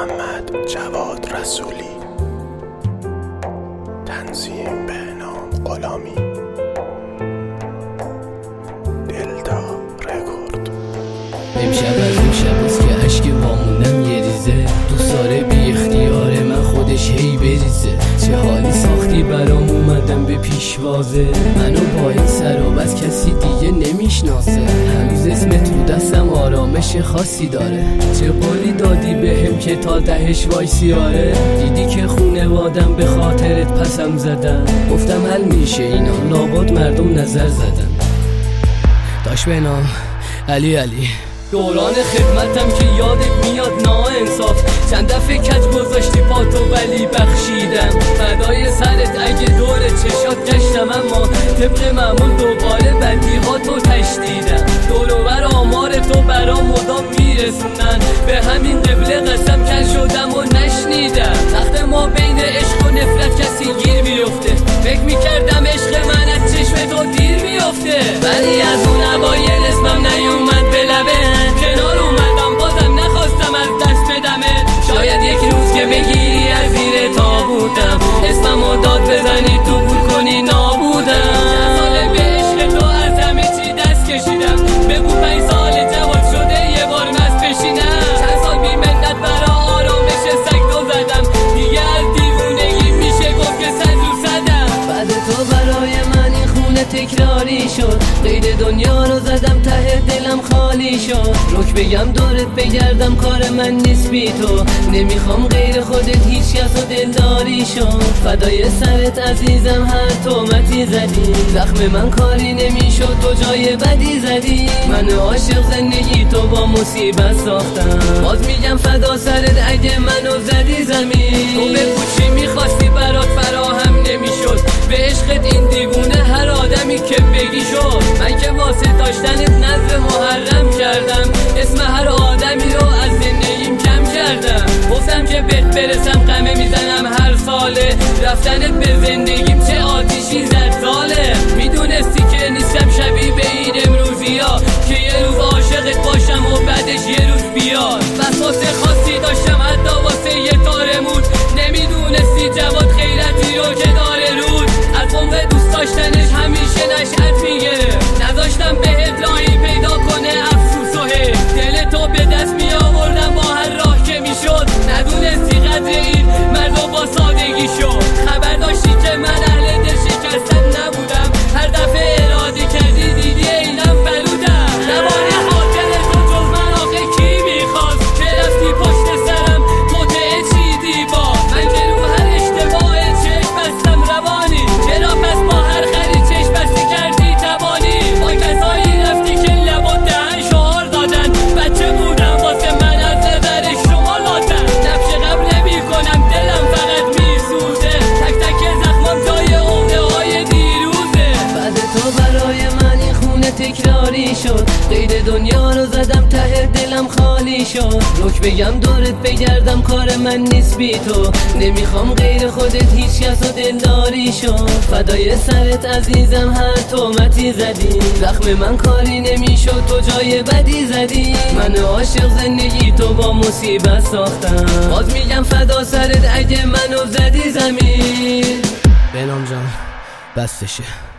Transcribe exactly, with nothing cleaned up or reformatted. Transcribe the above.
محمد جواد رسولی. تنظیم بهنام غلامی. دلتا رکورد. امشب از اون شباست که عشق واموندم یه ریزه، دوست داره بی اختیار من خودش هی بریزه. چه حالی ساختی برام اومدم به پیشوازه، منو با این سراب از کسی دیگه نمیشناسه. هنوز اسم تو دستم آرامش خاصی داره، چه قولی دادی بهم که تا دهش وایسیاره. دیدی که خونوادم به خاطرت پسم زدن، گفتم حل میشه اینا، لابد مردم نظر زدن. داش بنام علی علی دوران خدمتم که یادت میاد ناانصاف، چند دفعه کج گذاشتی پاتو ولی بخشیدم. فدای سرت اگه دور چشات گشتم، اما طبق معمول دوباره بدیهاتو تشدیدم. دورور آمار تو برام مدام میرسونن، به همین قبله قسم کج شدم و نشنیدم. تخت ما بین عشق و نفرت کسی گیر میفته، فکر میکردم عشق من از چشم تو دیر میفته، ولی از اون اوایل اسمم نیومد به لبه. کنار اومدم بازم نخواستم از دست بدمه، شاید یک روز که بگیری از زیر تابوتم، اسممو داد بزنی تو گول کنی نابودم. چند ساله به عشق تو از همه چی دست کشیدم، بگو پنج سال جواد شده یه بار مست بشینم. چند سال بی منت برا آرامش سگ دو زدم، دیگه از دیوونگی میشه گفت که صد رو صدم. بعد تو برای من این خونه تکراری شد، قید دنیا رو زدم ته دلم خالی شد. روک بگم دورت بگردم کار من نیست بی تو، نمیخوام غیر خودت هیچ کس و دلداری شد. فدای سرت عزیزم هر تومتی زدی، زخم من کاری نمیشد تو جای بدی زدی. من عاشق زندگی تو با مصیبت ساختم، باز میگم فدا سرت اگه منو زدی زمین. تو بگو چی میخواستی برات فراهم نمیشد، به عشقت این دیوونه هر آدمی که بگی شد. من که واسه داشتنت نظر محرم کردم، اسم هر آدمی رو از زندگیم کم کردم. گفتم که بهت برسم قمه میزنم هر ساله، رفتنت به زندگیم چه آتیشی زد ساله. میدونستی که نیستم شبیه به این امروزی ها، که یه روز عاشقت باشم و بعدش یه روز بیاد. بس واسه خاصی داشتم حتی واسه یه تار مود، نمیدونستی جواد خیرتی رو که داره رود. از عمق دوست داشتنش همیشه نشأت میگیره، نذاشتم بهت راهی پیدا کنه افسوس و حیف. دل تو به دست می آوردم با هر راه که میشد، ندونستی قدر این مرد با سادگی شد. خبر داشتی که من اهل دل شکستن نبودم، هر دفعه اراده کردی دیدی اینم بلودم. روان خاطر تو جز من آخه کی میخواست، که رفتی پشت سرم متعه چیدی با من، که رو هر اشتباه چشم بستم روانی. چرا پس با هر خری چشم بستی کردی تبانی، با کسایی رفتی که لب و دهن شعار دادن. بچه بودم واسه من از نظر شما لاتن، نفش قبل نمی کنم دلم فقط میسوزه، تک تک زخمم جای عقده های دیروزه. بعد تو برای من این خونه تکراری شد، قید دنیا رو زدم ته دلم خالی شد. روک بگم دورت بگردم کار من نیست بی تو، نمیخوام غیر خودت هیچ کس و دلداری شد. فدای سرت عزیزم هر تومتی زدی، زخم من کاری نمیشد تو جای بدی زدی. من عاشق زندگی تو با مصیبت ساختم، باز میگم فدا سرت اگه منو زدی زمین. بنام جان بستشه.